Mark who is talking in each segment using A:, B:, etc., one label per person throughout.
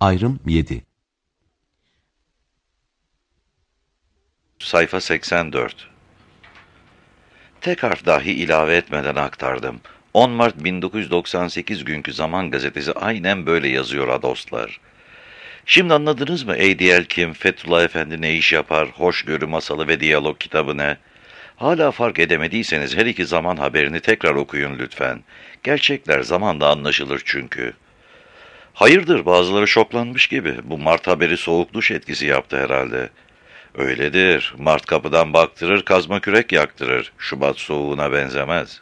A: Ayrım 7.
B: Sayfa 84. Tek harf dahi ilave etmeden aktardım. 10 Mart 1998 günkü Zaman Gazetesi aynen böyle yazıyor ha dostlar. Şimdi anladınız mı ADL kim, Fethullah Efendi ne iş yapar, hoşgörü masalı ve diyalog kitabı ne? Hala fark edemediyseniz her iki zaman haberini tekrar okuyun lütfen. Gerçekler zamanla anlaşılır çünkü. Hayırdır, bazıları şoklanmış gibi. Bu Mart haberi soğuk duş etkisi yaptı herhalde. Öyledir. Mart kapıdan baktırır, kazma kürek yaktırır. Şubat soğuğuna benzemez.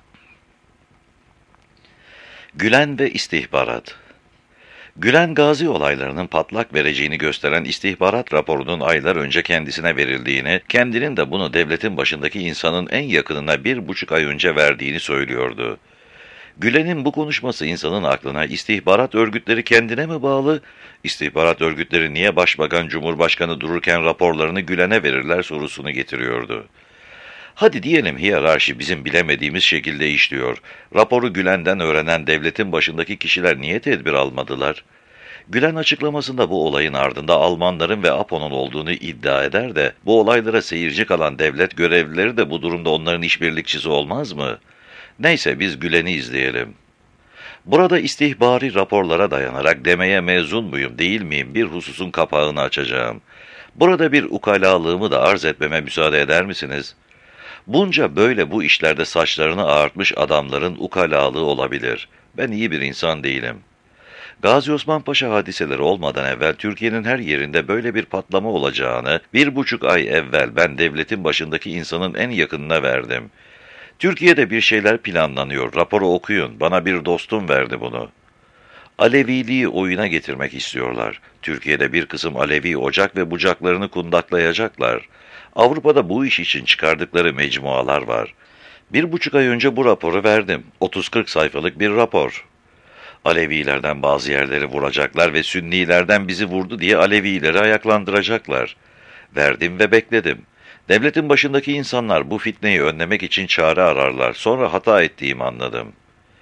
B: Gülen ve istihbarat. Gülen Gazi olaylarının patlak vereceğini gösteren istihbarat raporunun aylar önce kendisine verildiğini, kendinin de bunu devletin başındaki insanın en yakınına 1,5 ay önce verdiğini söylüyordu. Gülen'in bu konuşması insanın aklına istihbarat örgütleri kendine mi bağlı, istihbarat örgütleri niye Başbakan, Cumhurbaşkanı dururken raporlarını Gülen'e verirler sorusunu getiriyordu. Hadi diyelim hiyerarşi bizim bilemediğimiz şekilde işliyor. Raporu Gülen'den öğrenen devletin başındaki kişiler niye tedbir almadılar? Gülen açıklamasında bu olayın ardında Almanların ve APO'nun olduğunu iddia eder de, bu olaylara seyirci kalan devlet görevlileri de bu durumda onların işbirlikçisi olmaz mı? Neyse biz Gülen'i izleyelim. Burada istihbari raporlara dayanarak demeye mezun muyum değil miyim bir hususun kapağını açacağım. Burada bir ukalalığımı da arz etmeme müsaade eder misiniz? Bunca böyle bu işlerde saçlarını ağartmış adamların ukalalığı olabilir. Ben iyi bir insan değilim. Gazi Osman Paşa hadiseleri olmadan evvel Türkiye'nin her yerinde böyle bir patlama olacağını 1,5 ay evvel ben devletin başındaki insanın en yakınına verdim. Türkiye'de bir şeyler planlanıyor, raporu okuyun, bana bir dostum verdi bunu. Aleviliği oyuna getirmek istiyorlar. Türkiye'de bir kısım Alevi ocak ve bucaklarını kundaklayacaklar. Avrupa'da bu iş için çıkardıkları mecmualar var. 1,5 ay önce bu raporu verdim. 30-40 sayfalık bir rapor. Alevilerden bazı yerleri vuracaklar ve Sünnilerden bizi vurdu diye Alevileri ayaklandıracaklar. Verdim ve bekledim. Devletin başındaki insanlar bu fitneyi önlemek için çare ararlar. Sonra hata ettiğimi anladım.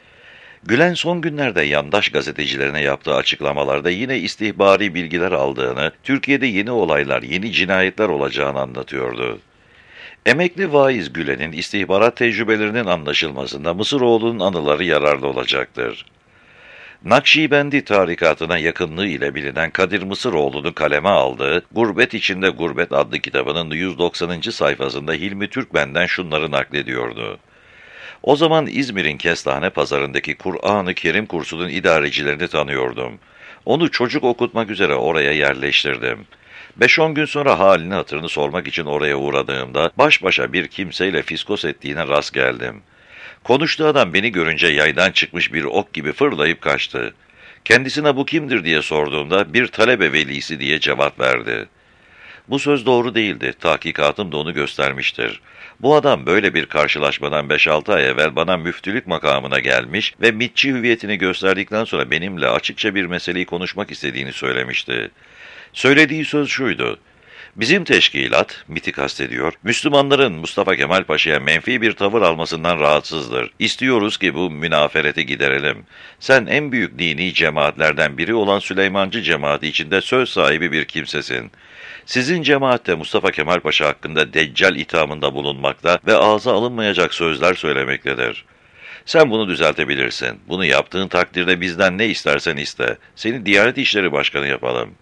B: Gülen son günlerde yandaş gazetecilerine yaptığı açıklamalarda yine istihbari bilgiler aldığını, Türkiye'de yeni olaylar, yeni cinayetler olacağını anlatıyordu. Emekli vaiz Gülen'in istihbarat tecrübelerinin anlaşılmasında Mısıroğlu'nun anıları yararlı olacaktır. Nakşibendi tarikatına yakınlığı ile bilinen Kadir Mısıroğlu'nun kaleme aldığı Gurbet İçinde Gurbet adlı kitabının 190. sayfasında Hilmi Türkmen'den şunları naklediyordu. O zaman İzmir'in Kestane Pazarı'ndaki Kur'an-ı Kerim kursunun idarecilerini tanıyordum. Onu çocuk okutmak üzere oraya yerleştirdim. 5-10 gün sonra halini hatırını sormak için oraya uğradığımda baş başa bir kimseyle fiskos ettiğine rast geldim. Konuştuğu adam beni görünce yaydan çıkmış bir ok gibi fırlayıp kaçtı. Kendisine bu kimdir diye sorduğumda bir talebe velisi diye cevap verdi. Bu söz doğru değildi. Tahkikatım da onu göstermiştir. Bu adam böyle bir karşılaşmadan 5-6 ay evvel bana müftülük makamına gelmiş ve mitçi hüviyetini gösterdikten sonra benimle açıkça bir meseleyi konuşmak istediğini söylemişti. Söylediği söz şuydu. Bizim teşkilat, MİT'i kastediyor, Müslümanların Mustafa Kemal Paşa'ya menfi bir tavır almasından rahatsızdır. İstiyoruz ki bu münafereti giderelim. Sen en büyük dini cemaatlerden biri olan Süleymancı cemaati içinde söz sahibi bir kimsesin. Sizin cemaatte Mustafa Kemal Paşa hakkında deccal ithamında bulunmakta ve ağza alınmayacak sözler söylemektedir. Sen bunu düzeltebilirsin. Bunu yaptığın takdirde bizden ne istersen iste. Seni Diyanet İşleri Başkanı yapalım.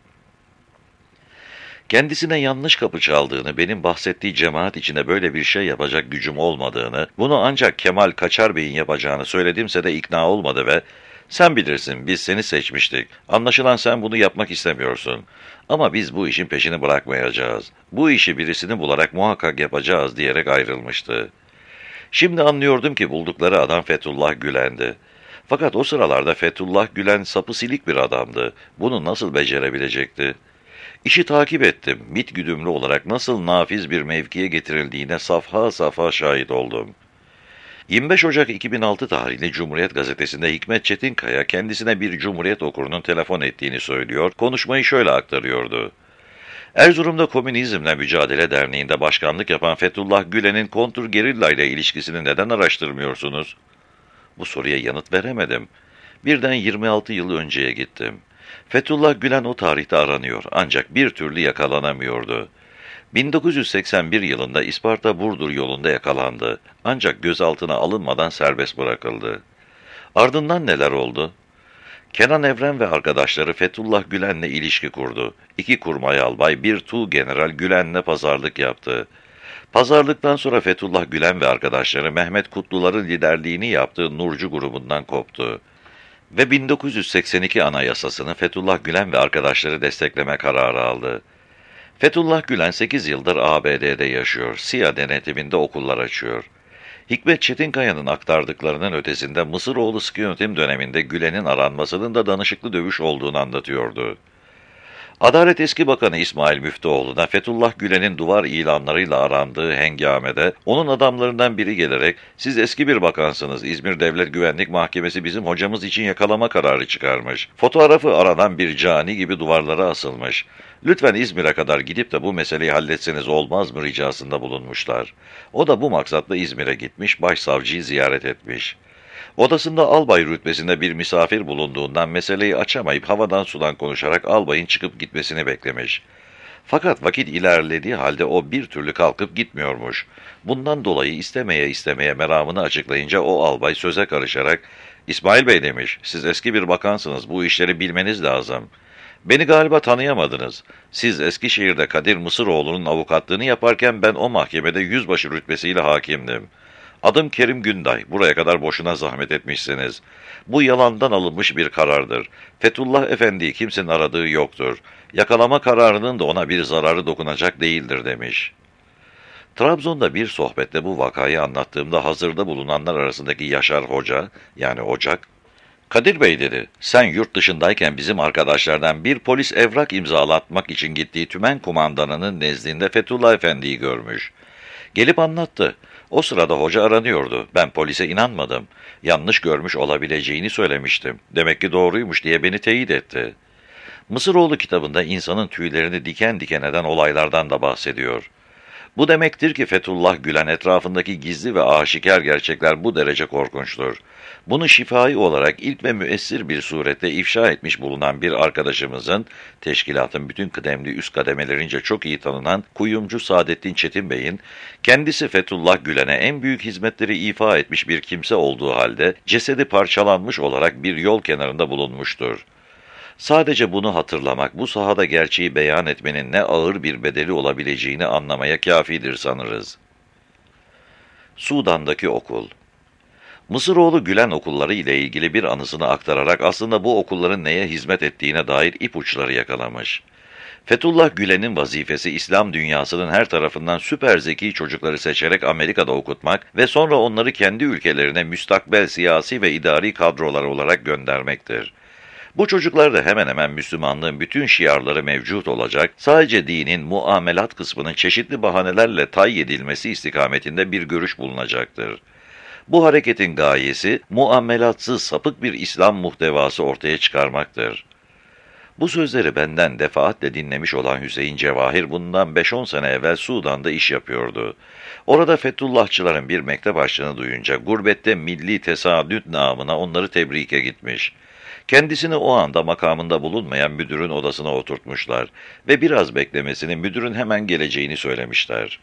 B: Kendisine yanlış kapı çaldığını, benim bahsettiği cemaat içinde böyle bir şey yapacak gücüm olmadığını, bunu ancak Kemal Kaçar Bey'in yapacağını söyledimse de ikna olmadı ve ''Sen bilirsin, biz seni seçmiştik. Anlaşılan sen bunu yapmak istemiyorsun. Ama biz bu işin peşini bırakmayacağız. Bu işi birisini bularak muhakkak yapacağız.'' diyerek ayrılmıştı. Şimdi anlıyordum ki buldukları adam Fethullah Gülen'di. Fakat o sıralarda Fethullah Gülen sapısilik bir adamdı. Bunu nasıl becerebilecekti? İşi takip ettim. MİT güdümlü olarak nasıl nafiz bir mevkiye getirildiğine safha safha şahit oldum. 25 Ocak 2006 tarihli Cumhuriyet Gazetesi'nde Hikmet Çetinkaya kendisine bir Cumhuriyet okurunun telefon ettiğini söylüyor, konuşmayı şöyle aktarıyordu. Erzurum'da Komünizmle Mücadele Derneği'nde başkanlık yapan Fethullah Gülen'in kontrgerilla ile ilişkisini neden araştırmıyorsunuz? Bu soruya yanıt veremedim. Birden 26 yıl önceye gittim. Fethullah Gülen o tarihte aranıyor ancak bir türlü yakalanamıyordu. 1981 yılında İsparta-Burdur yolunda yakalandı ancak gözaltına alınmadan serbest bırakıldı. Ardından neler oldu? Kenan Evren ve arkadaşları Fethullah Gülen'le ilişki kurdu. İki kurmay albay, bir tuğgeneral Gülen'le pazarlık yaptı. Pazarlıktan sonra Fethullah Gülen ve arkadaşları Mehmet Kutluların liderliğini yaptığı Nurcu grubundan koptu. Ve 1982 Anayasasını Fethullah Gülen ve arkadaşları destekleme kararı aldı. Fethullah Gülen 8 yıldır ABD'de yaşıyor, CIA denetiminde okullar açıyor. Hikmet Çetinkaya'nın aktardıklarının ötesinde Mısıroğlu sıkı yönetim döneminde Gülen'in aranmasının da danışıklı dövüş olduğunu anlatıyordu. Adalet Eski Bakanı İsmail Müftüoğlu'na Fethullah Gülen'in duvar ilanlarıyla arandığı hengamede onun adamlarından biri gelerek "Siz eski bir bakansınız, İzmir Devlet Güvenlik Mahkemesi bizim hocamız için yakalama kararı çıkarmış. Fotoğrafı aranan bir cani gibi duvarlara asılmış. Lütfen İzmir'e kadar gidip de bu meseleyi halletseniz olmaz mı?" ricasında bulunmuşlar. O da bu maksatla İzmir'e gitmiş, başsavcıyı ziyaret etmiş. Odasında albay rütbesinde bir misafir bulunduğundan meseleyi açamayıp havadan sudan konuşarak albayın çıkıp gitmesini beklemiş. Fakat vakit ilerlediği halde o bir türlü kalkıp gitmiyormuş. Bundan dolayı istemeye meramını açıklayınca o albay söze karışarak "İsmail Bey," demiş, "siz eski bir bakansınız, bu işleri bilmeniz lazım. Beni galiba tanıyamadınız. Siz Eskişehir'de Kadir Mısıroğlu'nun avukatlığını yaparken ben o mahkemede yüzbaşı rütbesiyle hakimdim. Adım Kerim Günday, buraya kadar boşuna zahmet etmişsiniz. Bu yalandan alınmış bir karardır. Fethullah Efendi'yi kimsenin aradığı yoktur. Yakalama kararının da ona bir zararı dokunacak değildir," demiş. Trabzon'da bir sohbette bu vakayı anlattığımda hazırda bulunanlar arasındaki Yaşar Hoca, yani Ocak, "Kadir Bey," dedi, "sen yurt dışındayken bizim arkadaşlardan bir polis evrak imzalatmak için gittiği tümen kumandanının nezdinde Fethullah Efendi'yi görmüş. Gelip anlattı. O sırada hoca aranıyordu. Ben polise inanmadım. Yanlış görmüş olabileceğini söylemiştim. Demek ki doğruymuş diye beni teyit etti." Mısıroğlu kitabında insanın tüylerini diken diken eden olaylardan da bahsediyor. Bu demektir ki Fethullah Gülen etrafındaki gizli ve aşikar gerçekler bu derece korkunçtur. Bunu şifai olarak ilk ve müessir bir surette ifşa etmiş bulunan bir arkadaşımızın, teşkilatın bütün kıdemli üst kademelerince çok iyi tanınan kuyumcu Saadettin Çetin Bey'in, kendisi Fethullah Gülen'e en büyük hizmetleri ifa etmiş bir kimse olduğu halde, cesedi parçalanmış olarak bir yol kenarında bulunmuştur. Sadece bunu hatırlamak, bu sahada gerçeği beyan etmenin ne ağır bir bedeli olabileceğini anlamaya kâfidir sanırız. Sudan'daki okul. Mısıroğlu Gülen okulları ile ilgili bir anısını aktararak aslında bu okulların neye hizmet ettiğine dair ipuçları yakalamış. Fethullah Gülen'in vazifesi İslam dünyasının her tarafından süper zeki çocukları seçerek Amerika'da okutmak ve sonra onları kendi ülkelerine müstakbel siyasi ve idari kadrolar olarak göndermektir. Bu çocuklarda hemen hemen Müslümanlığın bütün şiarları mevcut olacak, sadece dinin muamelat kısmının çeşitli bahanelerle tay edilmesi istikametinde bir görüş bulunacaktır. Bu hareketin gayesi, muamelatsız sapık bir İslam muhtevası ortaya çıkarmaktır. Bu sözleri benden defaatle dinlemiş olan Hüseyin Cevahir bundan 5-10 sene evvel Sudan'da iş yapıyordu. Orada Fethullahçıların bir mektep açtığını duyunca gurbette milli tesadüt namına onları tebrike gitmiş. Kendisini o anda makamında bulunmayan müdürün odasına oturtmuşlar ve biraz beklemesini, müdürün hemen geleceğini söylemişler.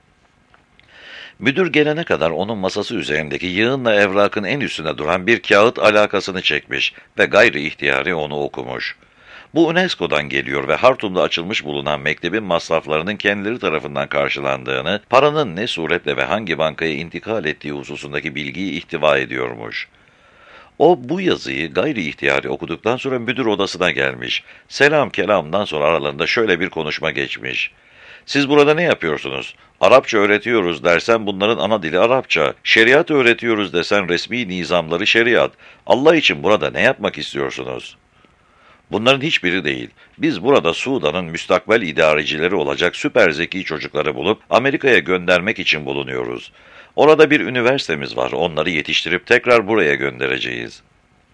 B: Müdür gelene kadar onun masası üzerindeki yığınla evrakın en üstüne duran bir kağıt alakasını çekmiş ve gayri ihtiyari onu okumuş. Bu UNESCO'dan geliyor ve Hartum'da açılmış bulunan mektebin masraflarının kendileri tarafından karşılandığını, paranın ne suretle ve hangi bankaya intikal ettiği hususundaki bilgiyi ihtiva ediyormuş. O bu yazıyı gayri ihtiyari okuduktan sonra müdür odasına gelmiş. Selam kelamdan sonra aralarında şöyle bir konuşma geçmiş. "Siz burada ne yapıyorsunuz? Arapça öğretiyoruz dersen bunların ana dili Arapça. Şeriat öğretiyoruz desen resmi nizamları şeriat. Allah için burada ne yapmak istiyorsunuz?" "Bunların hiçbiri değil. Biz burada Sudan'ın müstakbel idarecileri olacak süper zeki çocukları bulup Amerika'ya göndermek için bulunuyoruz. Orada bir üniversitemiz var. Onları yetiştirip tekrar buraya göndereceğiz."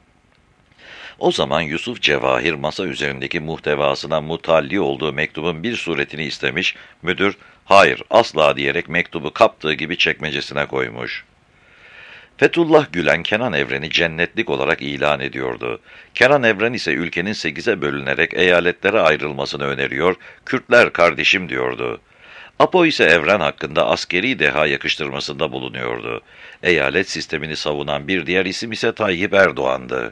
B: O zaman Yusuf Cevahir masa üzerindeki muhtevasına mutalli olduğu mektubun bir suretini istemiş, müdür "hayır, asla" diyerek mektubu kaptığı gibi çekmecesine koymuş. Fethullah Gülen, Kenan Evren'i cennetlik olarak ilan ediyordu. Kenan Evren ise ülkenin 8'e bölünerek eyaletlere ayrılmasını öneriyor, Kürtler kardeşim diyordu. Apo ise Evren hakkında askeri deha yakıştırmasında bulunuyordu. Eyalet sistemini savunan bir diğer isim ise Tayyip Erdoğan'dı.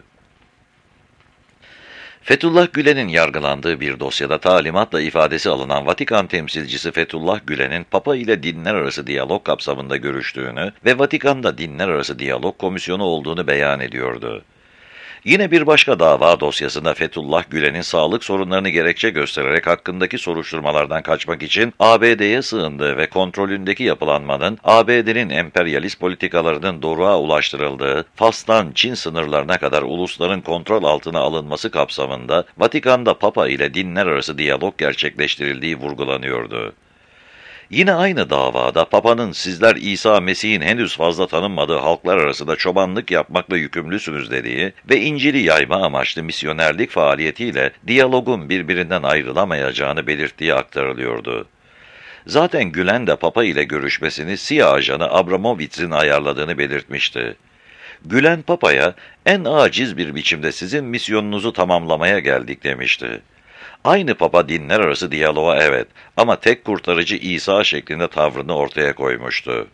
B: Fethullah Gülen'in yargılandığı bir dosyada talimatla ifadesi alınan Vatikan temsilcisi Fethullah Gülen'in Papa ile dinler arası diyalog kapsamında görüştüğünü ve Vatikan'da dinler arası diyalog komisyonu olduğunu beyan ediyordu. Yine bir başka dava dosyasında Fethullah Gülen'in sağlık sorunlarını gerekçe göstererek hakkındaki soruşturmalardan kaçmak için ABD'ye sığındığı ve kontrolündeki yapılanmanın ABD'nin emperyalist politikalarının doruğa ulaştırıldığı, Fas'tan Çin sınırlarına kadar ulusların kontrol altına alınması kapsamında Vatikan'da Papa ile dinler arası diyalog gerçekleştirildiği vurgulanıyordu. Yine aynı davada Papa'nın sizler İsa Mesih'in henüz fazla tanınmadığı halklar arasında çobanlık yapmakla yükümlüsünüz dediği ve İncil'i yayma amaçlı misyonerlik faaliyetiyle diyalogun birbirinden ayrılamayacağını belirttiği aktarılıyordu. Zaten Gülen de Papa ile görüşmesini CIA ajanı Abramovitz'in ayarladığını belirtmişti. Gülen Papa'ya en aciz bir biçimde sizin misyonunuzu tamamlamaya geldik demişti. Aynı Papa dinler arası diyaloğa evet ama tek kurtarıcı İsa şeklinde tavrını ortaya koymuştu.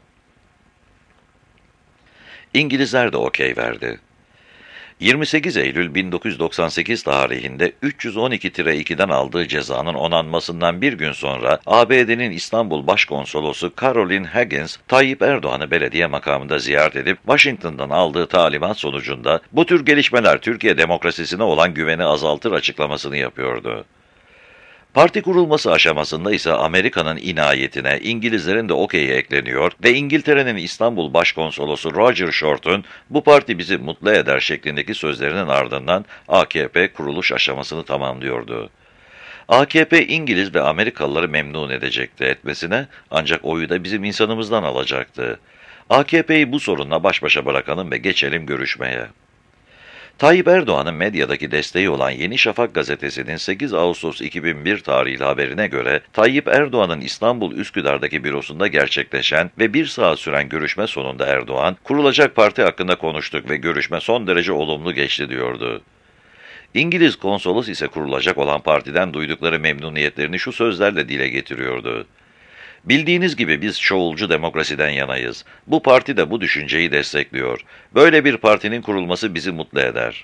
B: İngilizler de okey verdi. 28 Eylül 1998 tarihinde 312-2'den aldığı cezanın onanmasından bir gün sonra ABD'nin İstanbul Başkonsolosu Caroline Higgins, Tayyip Erdoğan'ı belediye makamında ziyaret edip Washington'dan aldığı talimat sonucunda bu tür gelişmeler Türkiye demokrasisine olan güveni azaltır açıklamasını yapıyordu. Parti kurulması aşamasında ise Amerika'nın inayetine İngilizlerin de okeyi ekleniyor ve İngiltere'nin İstanbul Başkonsolosu Roger Short'un bu parti bizi mutlu eder şeklindeki sözlerinin ardından AKP kuruluş aşamasını tamamlıyordu. AKP İngiliz ve Amerikalıları memnun edecekti etmesine ancak oyu da bizim insanımızdan alacaktı. AKP'yi bu sorunla baş başa bırakalım ve geçelim görüşmeye. Tayyip Erdoğan'ın medyadaki desteği olan Yeni Şafak gazetesinin 8 Ağustos 2001 tarihli haberine göre Tayyip Erdoğan'ın İstanbul Üsküdar'daki bürosunda gerçekleşen ve bir saat süren görüşme sonunda Erdoğan, kurulacak parti hakkında konuştuk ve görüşme son derece olumlu geçti diyordu. İngiliz konsolos ise kurulacak olan partiden duydukları memnuniyetlerini şu sözlerle dile getiriyordu. Bildiğiniz gibi biz çoğulcu demokrasiden yanayız. Bu parti de bu düşünceyi destekliyor. Böyle bir partinin kurulması bizi mutlu eder.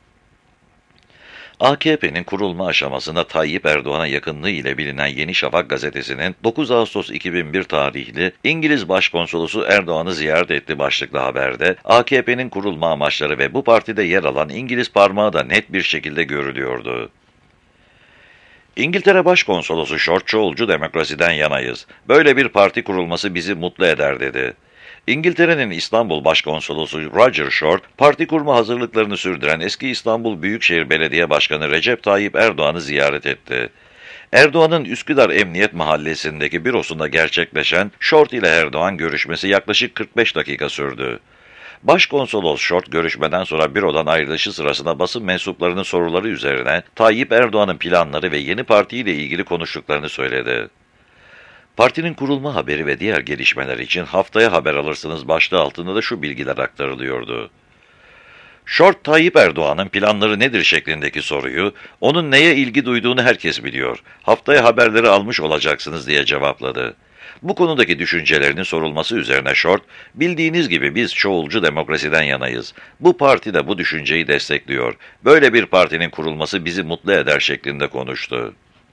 B: AKP'nin kurulma aşamasında Tayyip Erdoğan'a yakınlığı ile bilinen Yeni Şafak gazetesinin 9 Ağustos 2001 tarihli İngiliz Başkonsolosu Erdoğan'ı ziyaret etti başlıklı haberde AKP'nin kurulma amaçları ve bu partide yer alan İngiliz parmağı da net bir şekilde görülüyordu. İngiltere Başkonsolosu Short, çoğulcu demokrasiden yanayız. Böyle bir parti kurulması bizi mutlu eder dedi. İngiltere'nin İstanbul Başkonsolosu Roger Short, parti kurma hazırlıklarını sürdüren eski İstanbul Büyükşehir Belediye Başkanı Recep Tayyip Erdoğan'ı ziyaret etti. Erdoğan'ın Üsküdar Emniyet Mahallesi'ndeki bürosunda gerçekleşen Short ile Erdoğan görüşmesi yaklaşık 45 dakika sürdü. Başkonsolos Short görüşmeden sonra bürodan ayrılışı sırasında basın mensuplarının soruları üzerine Tayyip Erdoğan'ın planları ve yeni partiyle ilgili konuştuklarını söyledi. Partinin kurulma haberi ve diğer gelişmeler için haftaya haber alırsınız başlığı altında da şu bilgiler aktarılıyordu. Short, Tayyip Erdoğan'ın planları nedir şeklindeki soruyu, onun neye ilgi duyduğunu herkes biliyor, haftaya haberleri almış olacaksınız diye cevapladı. Bu konudaki düşüncelerinin sorulması üzerine Short, bildiğiniz gibi biz çoğulcu demokrasiden yanayız. Bu parti de bu düşünceyi destekliyor. Böyle bir partinin kurulması bizi mutlu eder şeklinde konuştu.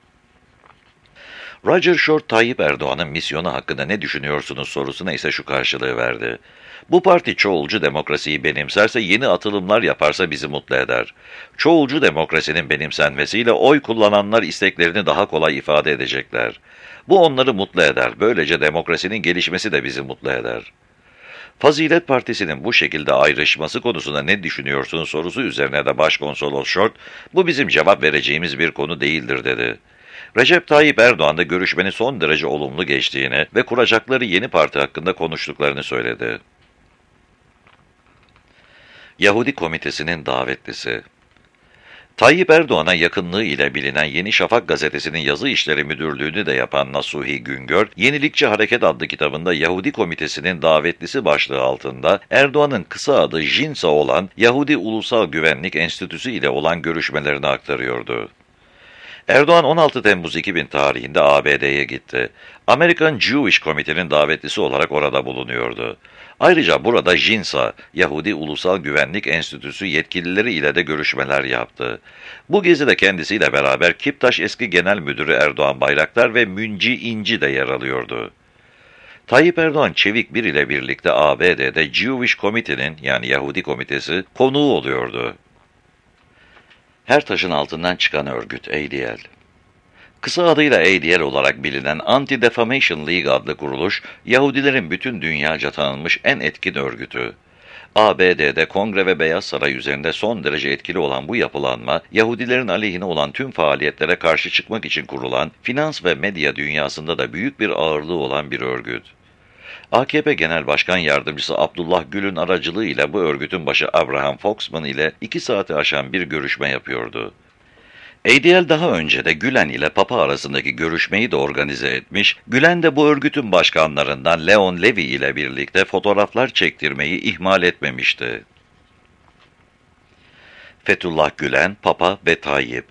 B: Roger Short, Tayyip Erdoğan'ın misyonu hakkında ne düşünüyorsunuz sorusuna ise şu karşılığı verdi. Bu parti çoğulcu demokrasiyi benimserse, yeni atılımlar yaparsa bizi mutlu eder. Çoğulcu demokrasinin benimsenmesiyle oy kullananlar isteklerini daha kolay ifade edecekler. Bu onları mutlu eder. Böylece demokrasinin gelişmesi de bizi mutlu eder. Fazilet Partisi'nin bu şekilde ayrışması konusunda ne düşünüyorsunuz sorusu üzerine de Başkonsolos Short, bu bizim cevap vereceğimiz bir konu değildir dedi. Recep Tayyip Erdoğan da görüşmenin son derece olumlu geçtiğini ve kuracakları yeni parti hakkında konuştuklarını söyledi. Yahudi Komitesi'nin davetlisi. Tayyip Erdoğan'a yakınlığı ile bilinen Yeni Şafak gazetesinin yazı işleri müdürlüğünü de yapan Nasuhi Güngör, Yenilikçi Hareket adlı kitabında Yahudi Komitesi'nin davetlisi başlığı altında Erdoğan'ın kısa adı JINSA olan Yahudi Ulusal Güvenlik Enstitüsü ile olan görüşmelerini aktarıyordu. Erdoğan 16 Temmuz 2000 tarihinde ABD'ye gitti. American Jewish Committee'nin davetlisi olarak orada bulunuyordu. Ayrıca burada JINSA, Yahudi Ulusal Güvenlik Enstitüsü yetkilileri ile de görüşmeler yaptı. Bu gezide kendisiyle beraber Kiptaş eski genel müdürü Erdoğan Bayraktar ve Münci İnci de yer alıyordu. Tayyip Erdoğan Çevik Bir ile birlikte ABD'de Jewish Committee'nin yani Yahudi Komitesi konuğu oluyordu. Her taşın altından çıkan örgüt ADL. Kısa adıyla ADL olarak bilinen Anti-Defamation League adlı kuruluş, Yahudilerin bütün dünyaca tanınmış en etkin örgütü. ABD'de Kongre ve Beyaz Saray üzerinde son derece etkili olan bu yapılanma, Yahudilerin aleyhine olan tüm faaliyetlere karşı çıkmak için kurulan, finans ve medya dünyasında da büyük bir ağırlığı olan bir örgüt. AKP Genel Başkan Yardımcısı Abdullah Gül'ün aracılığıyla bu örgütün başı Abraham Foxman ile 2 saati aşan bir görüşme yapıyordu. ADL daha önce de Gülen ile Papa arasındaki görüşmeyi de organize etmiş, Gülen de bu örgütün başkanlarından Leon Levy ile birlikte fotoğraflar çektirmeyi ihmal etmemişti. Fethullah Gülen, Papa ve Tayyip.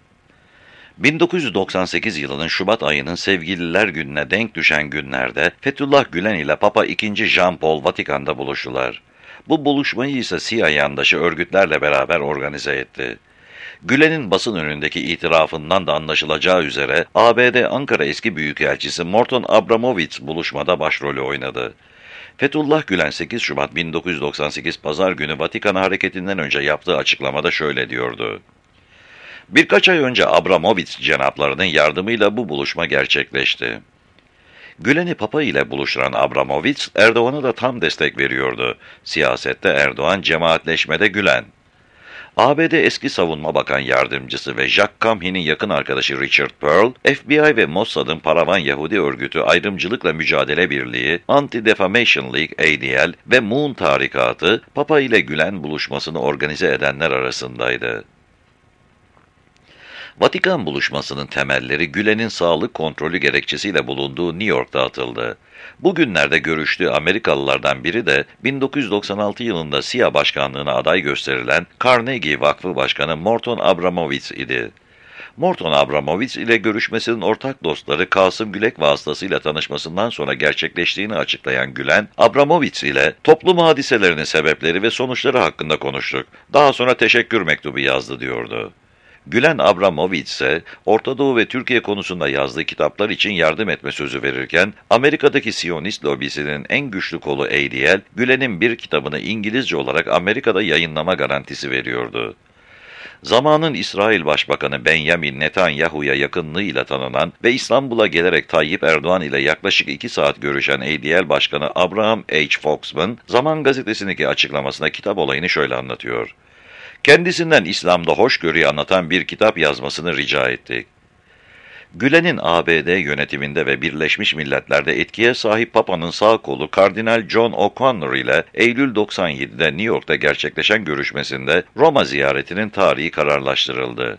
B: 1998 yılının Şubat ayının Sevgililer Günü'ne denk düşen günlerde Fethullah Gülen ile Papa II. Jean Paul Vatikan'da buluştular. Bu buluşmayı ise CIA yandaşı örgütlerle beraber organize etti. Gülen'in basın önündeki itirafından da anlaşılacağı üzere ABD Ankara eski büyükelçisi Morton Abramovitz buluşmada başrolü oynadı. Fethullah Gülen 8 Şubat 1998 Pazar günü Vatikan hareketinden önce yaptığı açıklamada şöyle diyordu. Birkaç ay önce Abramovitz cenaplarının yardımıyla bu buluşma gerçekleşti. Gülen'i Papa ile buluşturan Abramovitz, Erdoğan'a da tam destek veriyordu. Siyasette Erdoğan, cemaatleşmede Gülen. ABD eski Savunma Bakan Yardımcısı ve Jack Kamhi'nin yakın arkadaşı Richard Pearl, FBI ve Mossad'ın paravan Yahudi örgütü Ayrımcılıkla Mücadele Birliği, Anti-Defamation League ADL ve Moon Tarikatı, Papa ile Gülen buluşmasını organize edenler arasındaydı. Vatikan buluşmasının temelleri Gülen'in sağlık kontrolü gerekçesiyle bulunduğu New York'ta atıldı. Bugünlerde görüştüğü Amerikalılardan biri de 1996 yılında CIA başkanlığına aday gösterilen Carnegie Vakfı Başkanı Morton Abramovitz idi. Morton Abramovitz ile görüşmesinin ortak dostları Kasım Gülek vasıtasıyla tanışmasından sonra gerçekleştiğini açıklayan Gülen, Abramovitz ile toplum hadiselerinin sebepleri ve sonuçları hakkında konuştuk. Daha sonra teşekkür mektubu yazdı diyordu. Gülen Abramovitz'e Orta Doğu ve Türkiye konusunda yazdığı kitaplar için yardım etme sözü verirken, Amerika'daki Siyonist lobisinin en güçlü kolu ADL, Gülen'in bir kitabını İngilizce olarak Amerika'da yayınlama garantisi veriyordu. Zamanın İsrail Başbakanı Benjamin Netanyahu'ya yakınlığıyla tanınan ve İstanbul'a gelerek Tayyip Erdoğan ile yaklaşık 2 saat görüşen ADL Başkanı Abraham H. Foxman, Zaman Gazetesi'ndeki açıklamasında kitap olayını şöyle anlatıyor. Kendisinden İslam'da hoşgörüyü anlatan bir kitap yazmasını rica ettik. Gülen'in ABD yönetiminde ve Birleşmiş Milletler'de etkiye sahip Papa'nın sağ kolu Kardinal John O'Connor ile Eylül 97'de New York'ta gerçekleşen görüşmesinde Roma ziyaretinin tarihi kararlaştırıldı.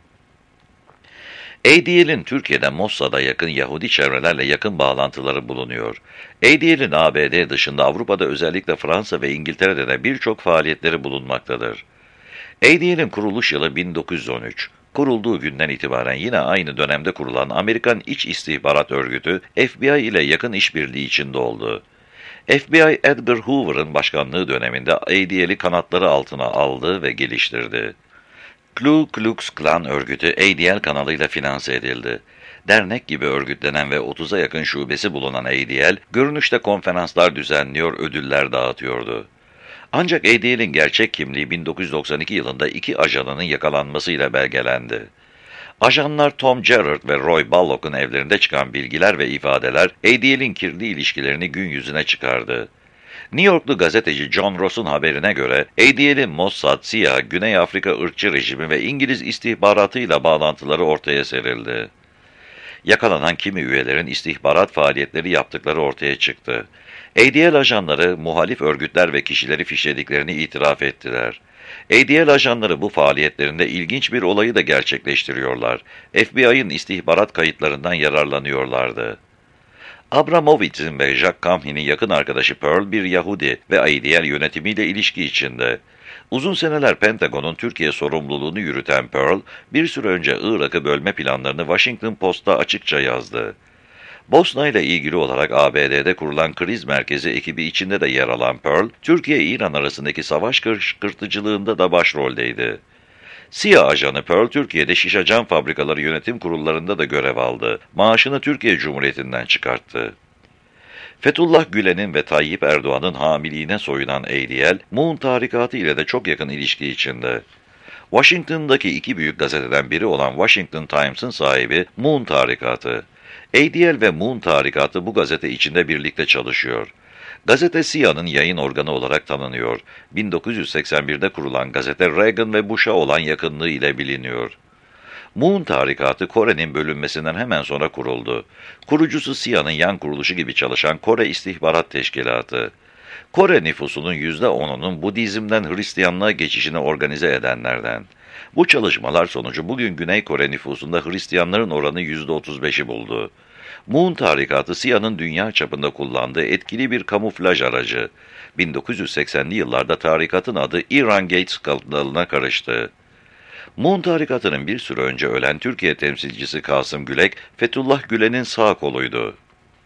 B: ADL'in Türkiye'de Mossad'a yakın Yahudi çevrelerle yakın bağlantıları bulunuyor. ADL'in ABD dışında Avrupa'da özellikle Fransa ve İngiltere'de de birçok faaliyetleri bulunmaktadır. ADL'in kuruluş yılı 1913. Kurulduğu günden itibaren yine aynı dönemde kurulan Amerikan İç İstihbarat Örgütü FBI ile yakın işbirliği içinde oldu. FBI, Edgar Hoover'ın başkanlığı döneminde ADL'i kanatları altına aldı ve geliştirdi. Ku Klux Klan örgütü ADL kanalıyla finanse edildi. Dernek gibi örgütlenen ve 30'a yakın şubesi bulunan ADL, görünüşte konferanslar düzenliyor, ödüller dağıtıyordu. Ancak ADL'in gerçek kimliği 1992 yılında 2 ajanının yakalanmasıyla belgelendi. Ajanlar Tom Gerrard ve Roy Ballock'un evlerinde çıkan bilgiler ve ifadeler ADL'in kirli ilişkilerini gün yüzüne çıkardı. New Yorklu gazeteci John Ross'un haberine göre ADL'in Mossad, CIA, Güney Afrika ırkçı rejimi ve İngiliz istihbaratıyla bağlantıları ortaya serildi. Yakalanan kimi üyelerin istihbarat faaliyetleri yaptıkları ortaya çıktı. ADL ajanları muhalif örgütler ve kişileri fişlediklerini itiraf ettiler. ADL ajanları bu faaliyetlerinde ilginç bir olayı da gerçekleştiriyorlar. FBI'ın istihbarat kayıtlarından yararlanıyorlardı. Abramovitz'in ve Jack Comey'nin yakın arkadaşı Pearl bir Yahudi ve ADL yönetimiyle ilişki içinde. Uzun seneler Pentagon'un Türkiye sorumluluğunu yürüten Pearl, bir süre önce Irak'ı bölme planlarını Washington Post'ta açıkça yazdı. Bosna ile ilgili olarak ABD'de kurulan kriz merkezi ekibi içinde de yer alan Pearl, Türkiye-İran arasındaki savaş kışkırtıcılığında da başroldeydi. CIA ajanı Pearl, Türkiye'de şişe cam fabrikaları yönetim kurullarında da görev aldı. Maaşını Türkiye Cumhuriyeti'nden çıkarttı. Fethullah Gülen'in ve Tayyip Erdoğan'ın hamiliğine soyunan ADL, Moon tarikatı ile de çok yakın ilişki içinde. Washington'daki iki büyük gazeteden biri olan Washington Times'ın sahibi Moon tarikatı. ADL ve Moon tarikatı bu gazete içinde birlikte çalışıyor. Gazete CIA'nın yayın organı olarak tanınıyor. 1981'de kurulan gazete Reagan ve Bush'a olan yakınlığı ile biliniyor. Moon tarikatı Kore'nin bölünmesinden hemen sonra kuruldu. Kurucusu CIA'nın yan kuruluşu gibi çalışan Kore İstihbarat Teşkilatı. Kore nüfusunun %10'unun Budizm'den Hristiyanlığa geçişini organize edenlerden. Bu çalışmalar sonucu bugün Güney Kore nüfusunda Hristiyanların oranı %35'i buldu. Moon tarikatı CIA'nın dünya çapında kullandığı etkili bir kamuflaj aracı. 1980'li yıllarda tarikatın adı Iran Gate skandalına karıştı. Moon tarikatının bir süre önce ölen Türkiye temsilcisi Kasım Gülek, Fethullah Gülen'in sağ koluydu.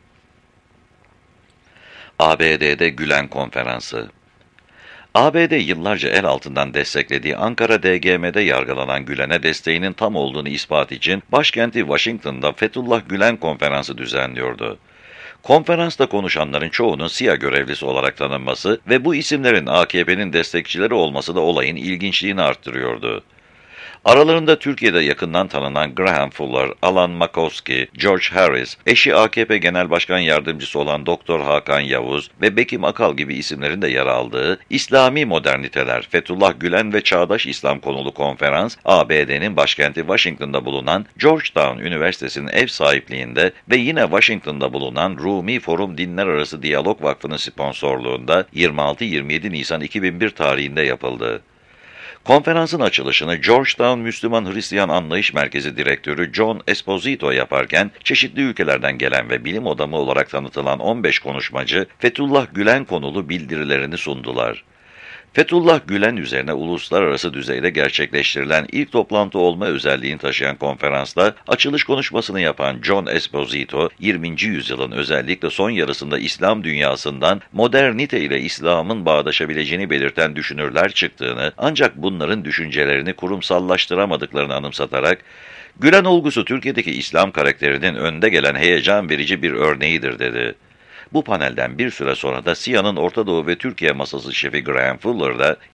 B: ABD'de Gülen Konferansı. ABD yıllarca el altından desteklediği Ankara DGM'de yargılanan Gülen'e desteğinin tam olduğunu ispat için başkenti Washington'da Fethullah Gülen Konferansı düzenliyordu. Konferansta konuşanların çoğunun CIA görevlisi olarak tanınması ve bu isimlerin AKP'nin destekçileri olması da olayın ilginçliğini arttırıyordu. Aralarında Türkiye'de yakından tanınan Graham Fuller, Alan Makowski, George Harris, eşi AKP Genel Başkan Yardımcısı olan Doktor Hakan Yavuz ve Bekim Akal gibi isimlerin de yer aldığı İslami Moderniteler, Fethullah Gülen ve Çağdaş İslam konulu konferans, ABD'nin başkenti Washington'da bulunan Georgetown Üniversitesi'nin ev sahipliğinde ve yine Washington'da bulunan Rumi Forum Dinler Arası Diyalog Vakfı'nın sponsorluğunda 26-27 Nisan 2001 tarihinde yapıldı. Konferansın açılışını Georgetown Müslüman Hristiyan Anlayış Merkezi Direktörü John Esposito yaparken, çeşitli ülkelerden gelen ve bilim adamı olarak tanıtılan 15 konuşmacı, Fethullah Gülen konulu bildirilerini sundular. Fethullah Gülen üzerine uluslararası düzeyde gerçekleştirilen ilk toplantı olma özelliğini taşıyan konferansta açılış konuşmasını yapan John Esposito, 20. yüzyılın özellikle son yarısında İslam dünyasından modernite ile İslam'ın bağdaşabileceğini belirten düşünürler çıktığını, ancak bunların düşüncelerini kurumsallaştıramadıklarını anımsatarak, Gülen olgusu Türkiye'deki İslam karakterinin önde gelen heyecan verici bir örneğidir dedi. Bu panelden bir süre sonra da CIA'nın Orta Doğu ve Türkiye masası şefi Graham Fuller da